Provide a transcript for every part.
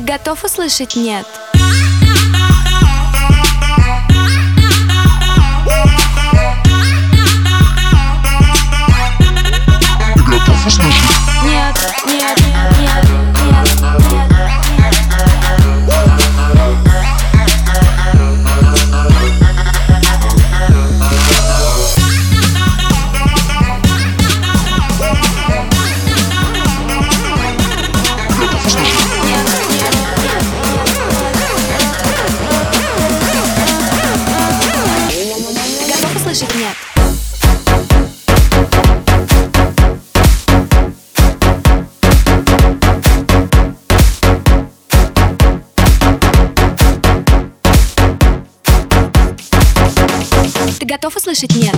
готов услышать нет? Ты готов услышать? Нет, нет, нет, нет, нет. Готов услышать нет? Ты готов услышать нет?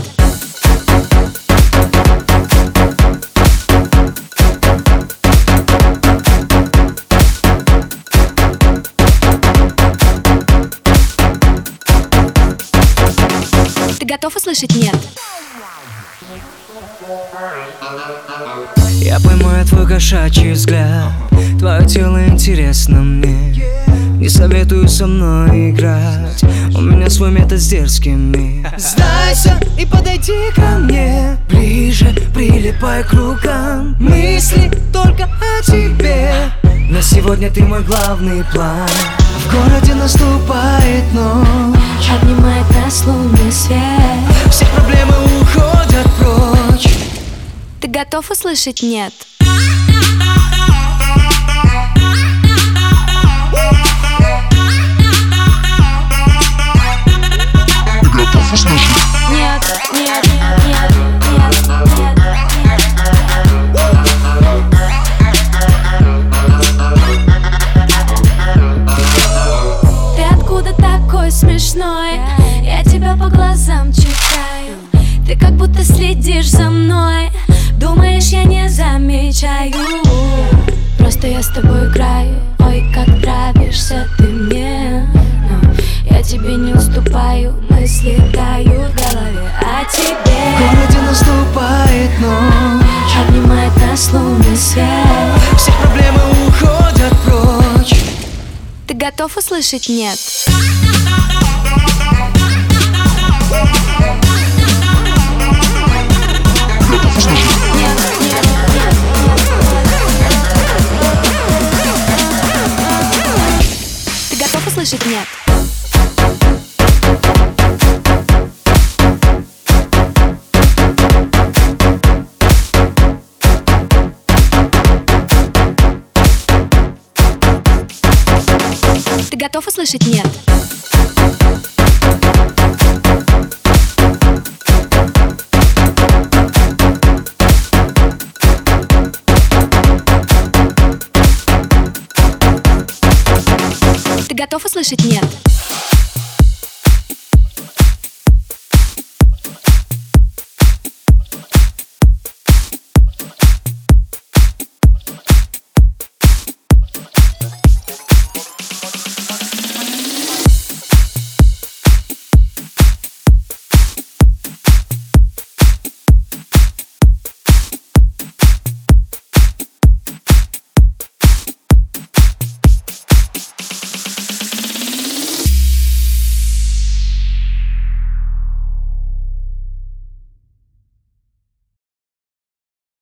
Ты готов услышать нет? Я поймаю твой кошачий взгляд, твое тело интересно мне. Не советую со мной играть, у меня свой метод с дерзкими. Сдайся и подойди ко мне ближе, прилипай к рукам. Мысли только о тебе, на сегодня ты мой главный план. В городе наступает ночь, Обнимает нас лунный свет. все проблемы уходят прочь. Ты готов услышать нет? Ты готов услышать? Нет, нет, нет, нет, нет, нет. Ты откуда такой смешной? Я тебя по глазам читаю. Ты как будто следишь за мной. Думаешь, я не замечаю. Просто я с тобой играю. Ой, как нравишься ты мне. Но я тебе не уступаю. Мысли тают в голове о В тебе. городе наступает ночь, Обнимает нас лунный свет. все проблемы уходят прочь. Ты готов услышать нет? Готов услышать? Нет, нет, нет, нет. Ты готов услышать нет? Ты готов услышать нет? Ты готов услышать нет?